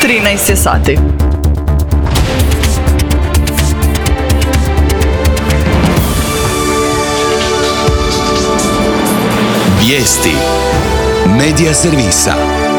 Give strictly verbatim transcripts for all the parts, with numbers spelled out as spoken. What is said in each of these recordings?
trinaest je sati. Vijesti Medija servisa.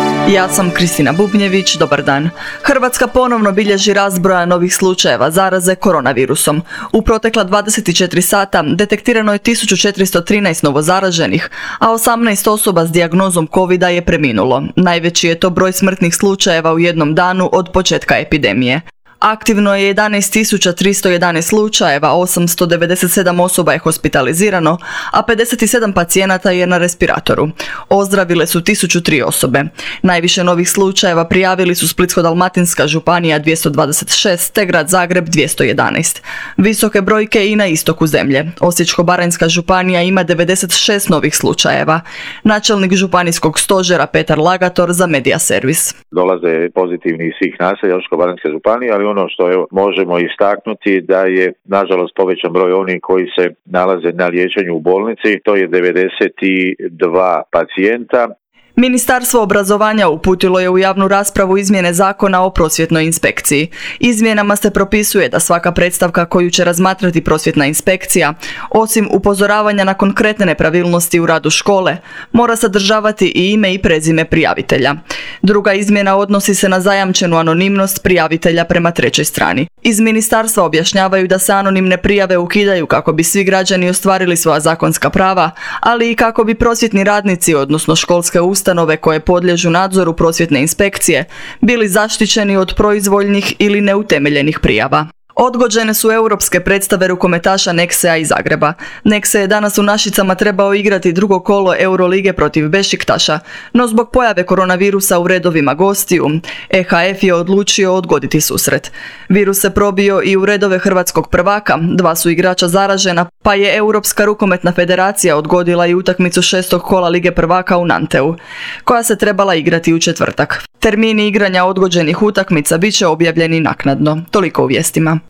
Ja sam Kristina Bubnjević, dobar dan. Hrvatska ponovno bilježi rast broja novih slučajeva zaraze koronavirusom. U protekla dvadeset četiri sata detektirano je tisuću četiristo trinaest novozaraženih, a osamnaest osoba s dijagnozom covida je preminulo. Najveći je to broj smrtnih slučajeva u jednom danu od početka epidemije. Aktivno je jedanaest tisuća tristo jedanaest slučajeva, osamsto devedeset sedam osoba je hospitalizirano, a pedeset sedam pacijenata je na respiratoru. Ozdravile su tisuću tri osobe. Najviše novih slučajeva prijavili su Splitsko-dalmatinska županija dvjesto dvadeset šest te grad Zagreb dvjesto jedanaest. Visoke brojke i na istoku zemlje. Osječko-baranjska županija ima devedeset šest novih slučajeva. Načelnik županijskog stožera Petar Lagator za Medija servis. Dolaze pozitivni iz svih naselja Osječko-baranjske županije, ali ono što evo, možemo istaknuti da je nažalost povećan broj onih koji se nalaze na liječenju u bolnici, to je devedeset dva pacijenta. Ministarstvo obrazovanja uputilo je u javnu raspravu izmjene zakona o prosvjetnoj inspekciji. Izmjenama se propisuje da svaka predstavka koju će razmatrati prosvjetna inspekcija, osim upozoravanja na konkretne nepravilnosti u radu škole, mora sadržavati i ime i prezime prijavitelja. Druga izmjena odnosi se na zajamčenu anonimnost prijavitelja prema trećoj strani. Iz ministarstva objašnjavaju da se anonimne prijave ukidaju kako bi svi građani ostvarili svoja zakonska prava, ali i kako bi prosvjetni radnici, odnosno školske ustanove koje podliježu nadzoru prosvjetne inspekcije, bili zaštićeni od proizvoljnih ili neutemeljenih prijava. Odgođene su europske predstave rukometaša Neksea iz Zagreba. Nekse je danas u Našicama trebao igrati drugo kolo Eurolige protiv Bešiktaša, no zbog pojave koronavirusa u redovima gostiju, E H F je odlučio odgoditi susret. Virus se probio i u redove hrvatskog prvaka, dva su igrača zaražena, pa je Europska rukometna federacija odgodila i utakmicu šestog kola Lige prvaka u Nanteu, koja se trebala igrati u četvrtak. Termini igranja odgođenih utakmica bit će objavljeni naknadno. Toliko u vijestima.